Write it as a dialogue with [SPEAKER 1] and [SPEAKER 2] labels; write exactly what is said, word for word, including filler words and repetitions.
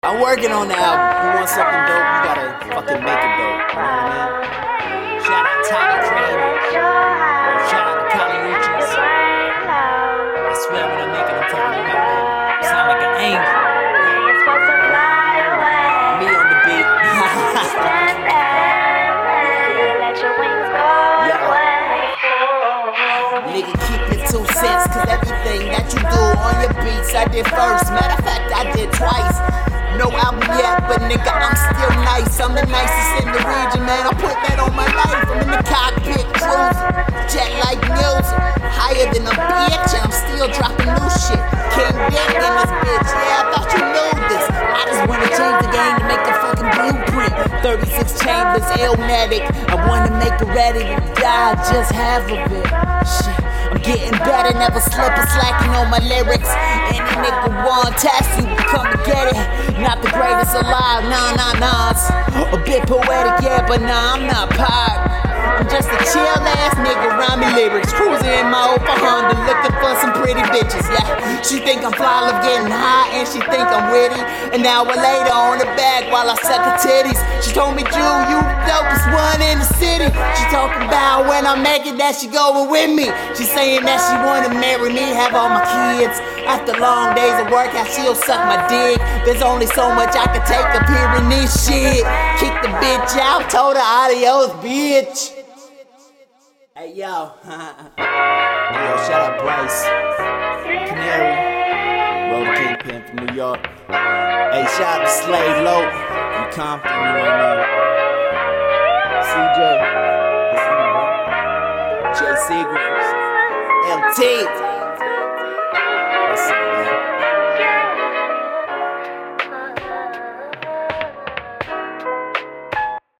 [SPEAKER 1] I'm working on the album. You want something dope, you gotta fucking make it dope. You know what I mean? Shout out Tyler Creator. Shout out to Kali Uchis. I swear when I'm making them take it out, baby. Sound like an angel. Me on the beat. Nigga, keep your two cents, cause everything that you do on your beats I did first. Matter of fact, I did twice. No album yet, but nigga, I'm still nice. I'm the nicest in the region, man. I put that on my life. I'm in the cockpit cruising, jet like music, higher than a bitch, and I'm still dropping new shit. King Dick in this bitch, yeah, I thought you knew this. I just wanna change the game to make a fucking blueprint. thirty-six chambers, Illmatic. I wanna make it ready to die, just half of it. Shit, I'm getting better, never slipping, slacking on my lyrics. Any nigga want test you, come and get it. Not the greatest alive, nah, nah, nah. A bit poetic, yeah, but nah, I'm not pop. I'm just a chill ass nigga, rhyming lyrics. Cruising in my open Honda, looking for some pretty bitches, yeah. She think I'm fly, love getting high, and she think I'm witty. An hour later on the back while I suck her titties. She told me, Jew, you the dopest one in the city. She talking about when I make it that she going with me. She saying that she wanna marry me, have all my kids. After long days of work, how she'll suck my dick. There's only so much I can take up here in this shit. Kick the bitch out, told her adios, bitch. Hey yo, yo, shout out Bryce, Canary, Road Kingpin from New York. Hey, shout out to Slave Low from Compton, you know what I mean? C J, Jay Seagrams, L T.